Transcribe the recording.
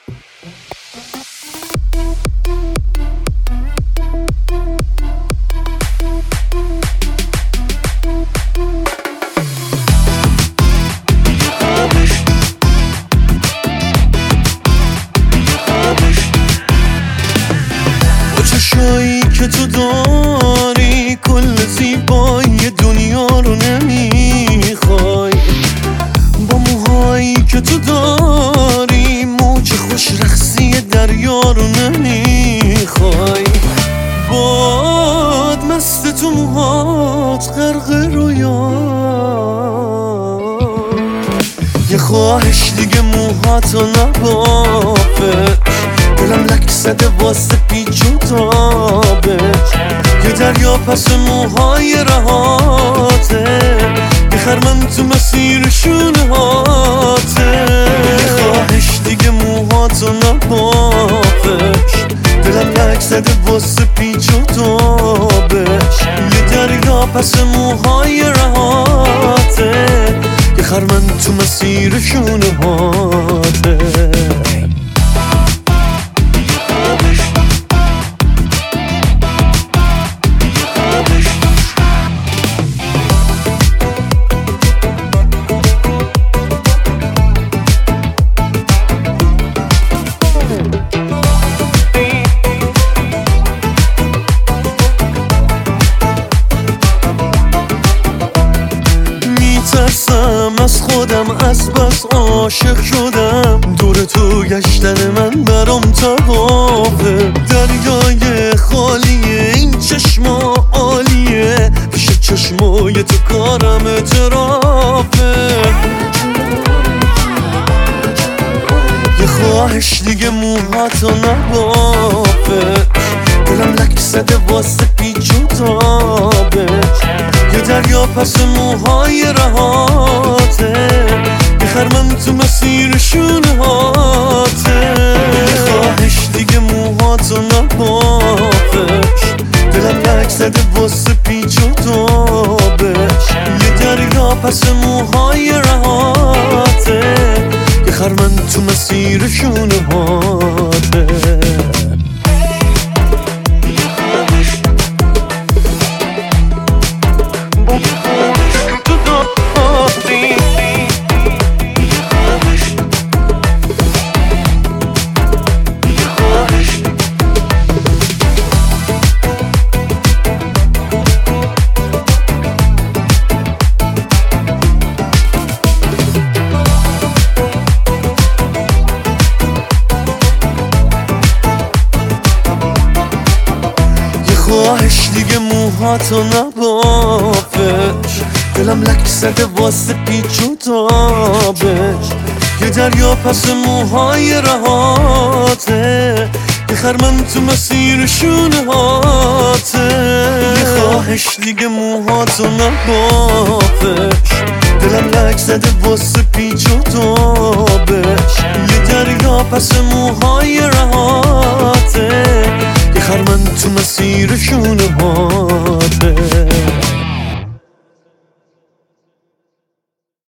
چشایی که تو داری کل زیبایی دنیا رو نمیخوای، با موهایی که تو داری موج خوش رقصی دریا رو نمیخوای، باد مست تو موهات غرق رویا، یه خواهش دیگه موهاتو نبافه، دلم لک زده واسه پیچ و تابت، یه دریا پس موهای رهاته، یه خرمن تو مسیر شونه هاته، یه خواهش دیگه موهاتو نبافش، دلم لک زده واسه پیچ و تابت، یه دریا پس موهای رهاته، یه خرمن تو مسیر شونه هاته. میترسم از خودم، از بس عاشق شدم، دور تو گشتن من برام طوافه، دریای خالیه این چشما عالیه، پیش چشمای تو کارم اعترافه، یه خواهش دیگه موهاتو نبافه، دلم لک زده واسه پیچ و تابت، یه دریا پس موهای رهاته، یه خرمن تو مسیر شونه هاته، یه خواهش دیگه موهاتو نبافش، دلم لک زده واسه پیچ و تابت، یه دریا پس موهای رهاته، یه خرمن تو مسیر شونه هاته. خواهش دیگه موهاتو نبافش، دلم لک زده واسه پیچ و تابش، یه دریا پس موهای رهاته، یه خرمن تو مسیر شونه هاته، یه خواهش دیگه موهاتو نبافش، دلم لک زده واسه پیچ و تابش، یه دریا پس موهای رهاته، یه خرمن تو مسیر شونه ها.